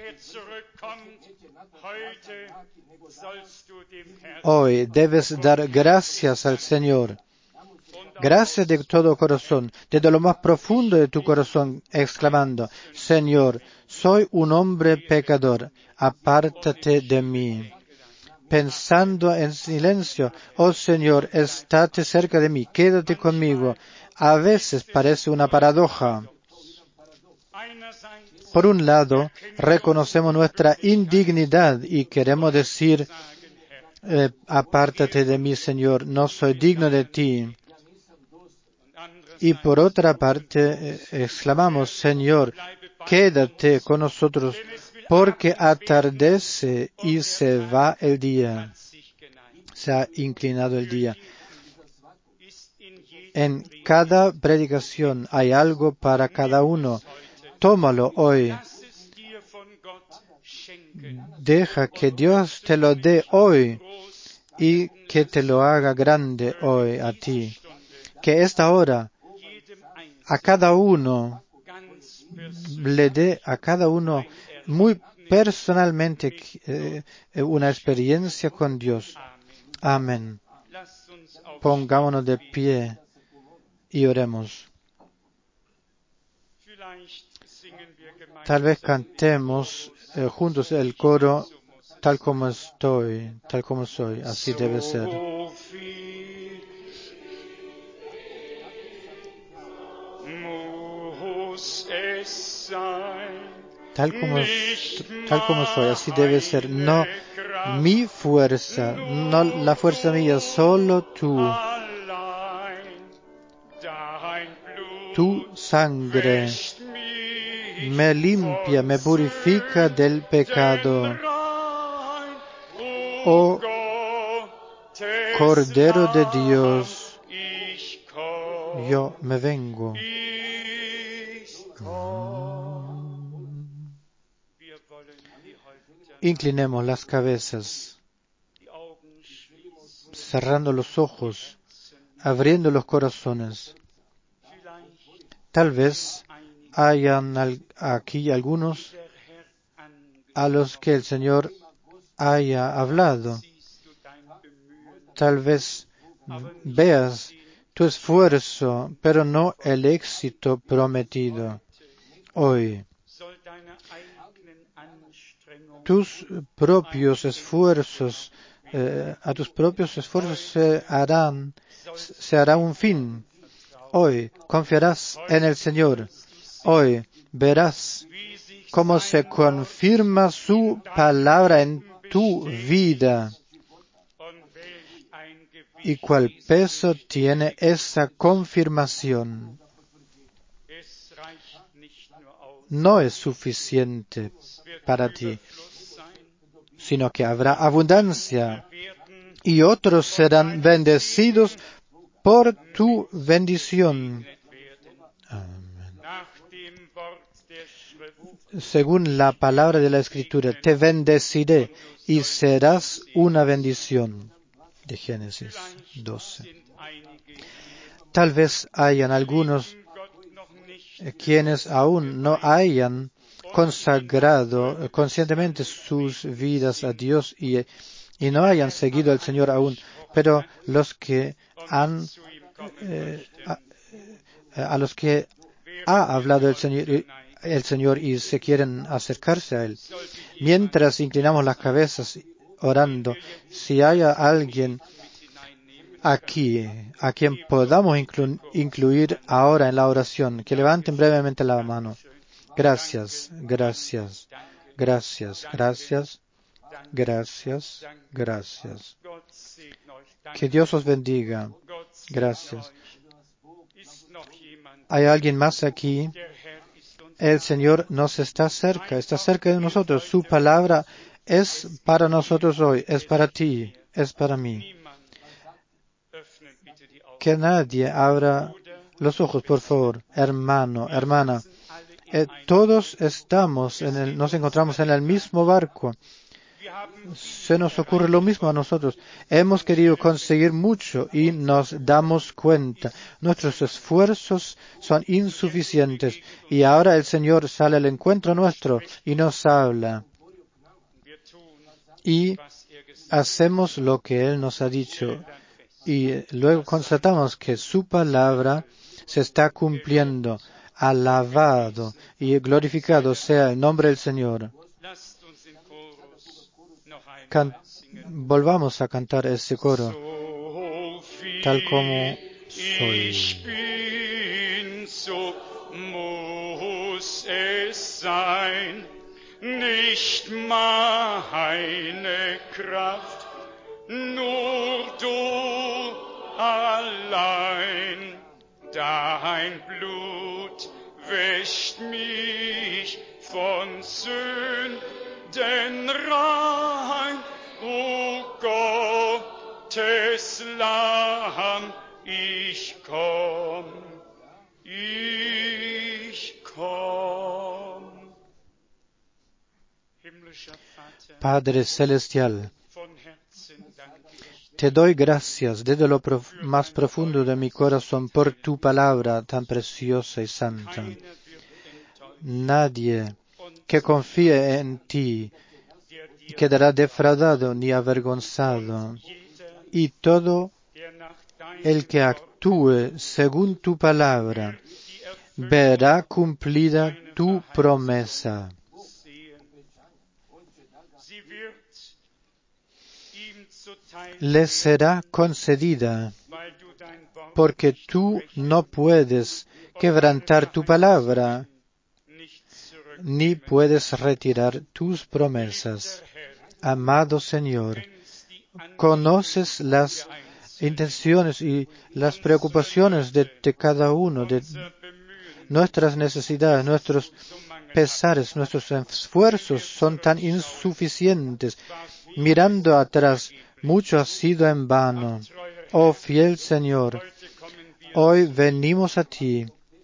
Hoy debes dar gracias al Señor. Gracias de todo corazón, desde lo más profundo de tu corazón, exclamando, Señor, soy un hombre pecador, apártate de mí. Pensando en silencio, oh Señor, estate cerca de mí, quédate conmigo. A veces parece una paradoja. Por un lado, reconocemos nuestra indignidad y queremos decir, apártate de mí, Señor, no soy digno de ti. Y por otra parte, exclamamos, Señor, quédate con nosotros, porque atardece y se va el día. Se ha inclinado el día. En cada predicación hay algo para cada uno. Tómalo hoy. Deja que Dios te lo dé hoy y que te lo haga grande hoy a ti. Que esta hora a cada uno le dé a cada uno muy personalmente una experiencia con Dios. Amén. Pongámonos de pie y oremos. Tal vez cantemos juntos el coro, tal como estoy, tal como soy, así debe ser. Tal como soy, así debe ser. No mi fuerza, no la fuerza mía, solo tú. Tu sangre me limpia, me purifica del pecado. Oh Cordero de Dios, yo me vengo. Inclinemos las cabezas, cerrando los ojos abriendo los corazones. Tal vez hayan aquí algunos a los que el Señor haya hablado. Tal vez veas tu esfuerzo, pero no el éxito prometido. Hoy, tus propios esfuerzos, a tus propios esfuerzos se hará un fin. Hoy confiarás en el Señor. Hoy verás cómo se confirma su palabra en tu vida y cuál peso tiene esa confirmación. No es suficiente para ti, sino que habrá abundancia y otros serán bendecidos por tu bendición. Amén. Según la palabra de la Escritura, te bendeciré y serás una bendición. De Génesis 12. Tal vez hayan algunos quienes aún no hayan consagrado conscientemente sus vidas a Dios y no hayan seguido al Señor aún, pero los que a los que ha hablado el Señor y se quieren acercarse a Él. Mientras inclinamos las cabezas orando, si hay alguien aquí a quien podamos incluir ahora en la oración, que levanten brevemente la mano. Gracias, gracias, gracias, gracias, gracias, gracias. Que Dios os bendiga. Gracias. ¿Hay alguien más aquí? El Señor nos está cerca de nosotros. Su palabra es para nosotros hoy, es para ti, es para mí. Que nadie abra los ojos, por favor, hermano, hermana. Todos nos encontramos en el mismo barco. Se nos ocurre lo mismo a nosotros. Hemos querido conseguir mucho y nos damos cuenta. Nuestros esfuerzos son insuficientes y ahora el Señor sale al encuentro nuestro y nos habla. Y hacemos lo que Él nos ha dicho. Y luego constatamos que su palabra se está cumpliendo. Alabado y glorificado sea el nombre del Señor. Volvamos a cantar ese coro, tal como soy. So muss es sein, nicht meine Kraft, nur du allein, dein Blut wäscht mich von Sünden rein, o Gottes Lamm, ich komm. Padre Celestial, te doy gracias desde lo más profundo de mi corazón por tu palabra tan preciosa y santa. Nadie que confíe en ti quedará defraudado ni avergonzado, y todo el que actúe según tu palabra verá cumplida tu promesa. Le será concedida, porque tú no puedes quebrantar tu palabra, ni puedes retirar tus promesas. Amado Señor, conoces las intenciones y las preocupaciones de cada uno, de nuestras necesidades, nuestros pesares, nuestros esfuerzos son tan insuficientes. Mirando atrás, mucho ha sido en vano. Oh fiel Señor, hoy venimos a ti.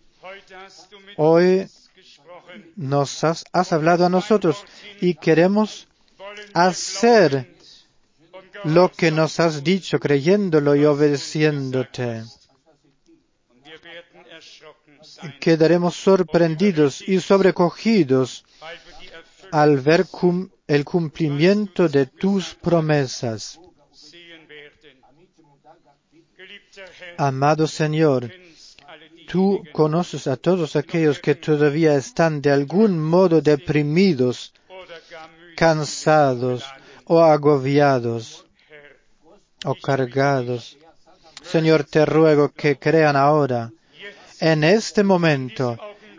Hoy nos has hablado a nosotros y queremos hacer lo que nos has dicho, creyéndolo y obedeciéndote. Und wir werden erschrocken sein, Quedaremos sorprendidos y sobrecogidos weil wir die Erfüllung al ver el cumplimiento de tus promesas. sehen werden. Geliebter Herr, Amado Señor, du kennst alle tú diejenigen conoces a todos aquellos que todavía están de algún modo deprimidos, oder gar müde, cansados o agobiados Herr. o cargados. Señor, te ruego que crean ahora, Jetzt, en este momento,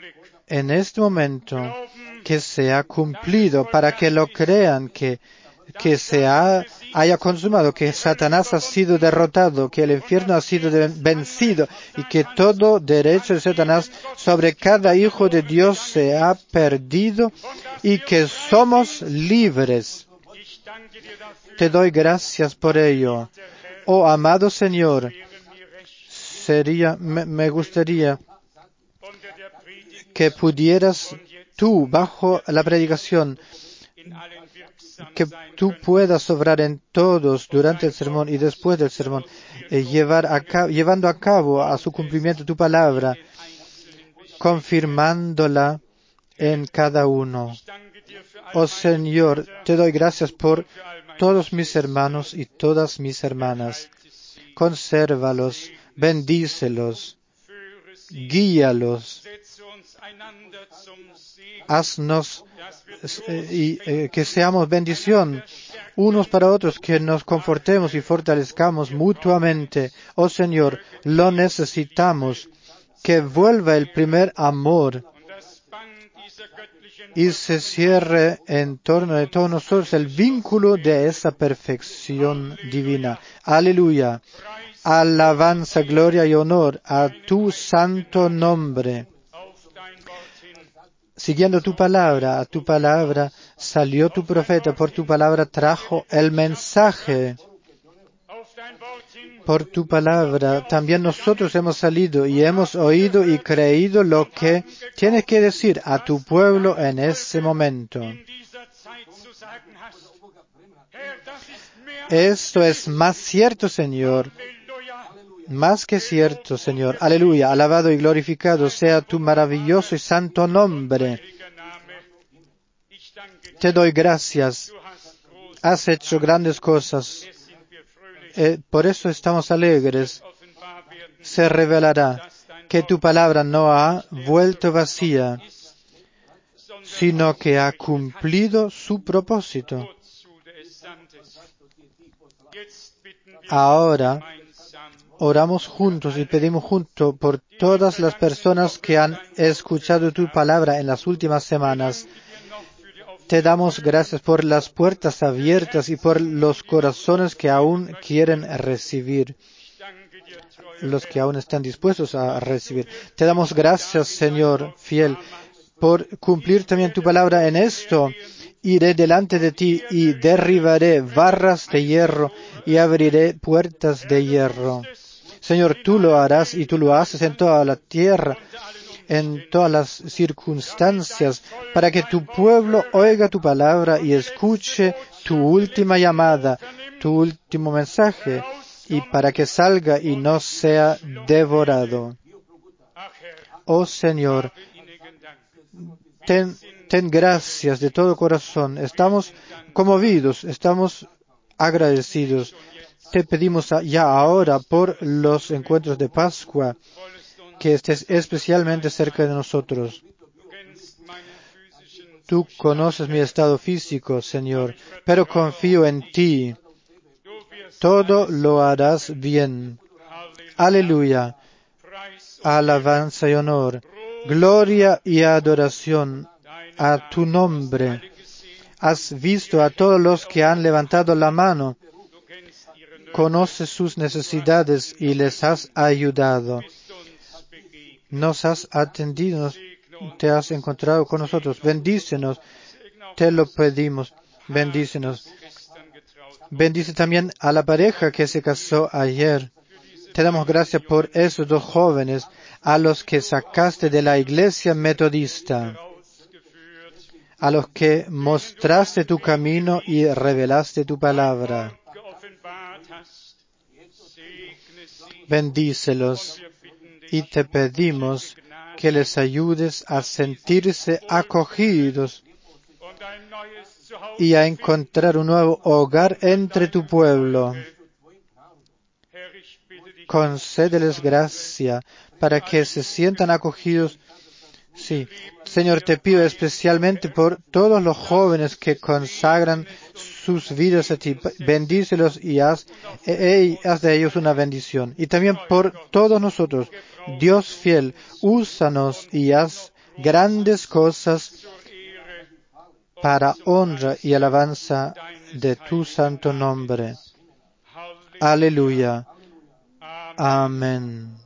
Augenblick, que se ha cumplido, para que lo crean, que haya consumado, que Satanás ha sido derrotado, que el infierno ha sido vencido y que todo derecho de Satanás sobre cada hijo de Dios se ha perdido y que somos libres. ich danke dir dafür, Te doy gracias por ello. Oh, amado Señor, wäre mir recht, me gustaría unter der Predigt que pudieras tú, bajo la predicación, in allen wirksam que sein tú können, puedas obrar en todos durante el sermón y después del sermón, llevando a cabo a su cumplimiento tu palabra, den Einzelnen bestätigen. confirmándola en cada uno. Ich danke dir für all Oh meine Señor, Brüder te doy gracias por und für all meine todos mis hermanos y todas mis hermanas. Halte sie, Consérvalos, bendícelos, führe sie, guíalos, setze uns einander zum Segen, haznos dass wir que seamos bendición unos para otros, que nos confortemos y fortalezcamos mutuamente. Oh Señor, lo necesitamos, que vuelva el primer amor und das Band dieser göttlichen y se cierre en torno de todos nosotros el vínculo de esa perfección divina. Aleluya. Preis Alabanza, gloria y honor a tu santo nombre. auf dein Wort hin. Siguiendo tu palabra, a tu palabra salió tu profeta, por tu palabra trajo el mensaje. Auf dein Wort hin Por tu palabra también nosotros hemos salido y hemos oído y creído lo que tienes que decir a tu pueblo en ese momento. in dieser Zeit zu sagen hast. Herr, das ist mehr Esto es más cierto, Señor, Halleluja. más que cierto, Señor. Aleluya, alabado y glorificado sea tu maravilloso y santo nombre. Heiliger Name. Ich danke dir. Te doy gracias. Du hast groß, Has hecho grandes cosas. sind wir fröhlich, Por eso estamos alegres. offenbar werden, Se revelará dass dein que tu palabra no ha vuelto vacía, ist, sondern sino que ha cumplido su propósito. wozu du es sandtest. Jetzt bitten wir Ahora gemeinsam, oramos juntos y pedimos juntos por todas las personas que han escuchado tu palabra en las últimas semanas. wir noch für die Aufmerksamkeit. Te damos gracias por las puertas abiertas y por los corazones que aún quieren recibir, Ich danke dir, treuer los que aún están dispuestos a recibir. Te damos gracias, Señor fiel, por cumplir también tu palabra en esto. Iré delante de ti y derribaré barras de hierro y abriré puertas de hierro. Señor, tú lo harás y tú lo haces en toda la tierra, en todas las circunstancias, para que tu pueblo oiga tu palabra y escuche tu última llamada, tu último mensaje, y para que salga y no sea devorado. Ach Herr, Oh Señor, innigen Dank. ten gracias de todo corazón. Estamos conmovidos, estamos agradecidos. Te pedimos ya ahora por los encuentros de Pascua, Wollest uns, que estés especialmente cerca de nosotros. du kennst meinen physischen Tú conoces mi estado físico, Señor, pero confío en ti. Du wirst Todo lo harás bien. Aleluya. Preis Alabanza y honor, gloria y adoración a tu nombre. alle gesehen. Has visto a todos los que han levantado la mano, Du kennst ihre Nöte, conoces sus necesidades y les has ayudado. bist uns begegnet. Nos has atendido, te has encontrado con nosotros. Bendícenos, Segne auch te lo pedimos. Bendícenos. gestern getraut. Bendice también a la pareja que se casó ayer. Te damos gracias por esos dos jóvenes a los que sacaste de la iglesia metodista, a los que mostraste tu camino y revelaste tu palabra. Geoffenbart Bendícelos y te pedimos que les ayudes a sentirse acogidos y a encontrar un nuevo hogar entre tu pueblo. Concédeles gracia para que se sientan acogidos. Sí, Señor, te pido especialmente por todos los jóvenes que consagran sus vidas a ti. Bendícelos y haz de ellos una bendición. Y también por todos nosotros, Dios fiel, úsanos y haz grandes cosas para honra y alabanza de tu santo nombre. Aleluya. Amén.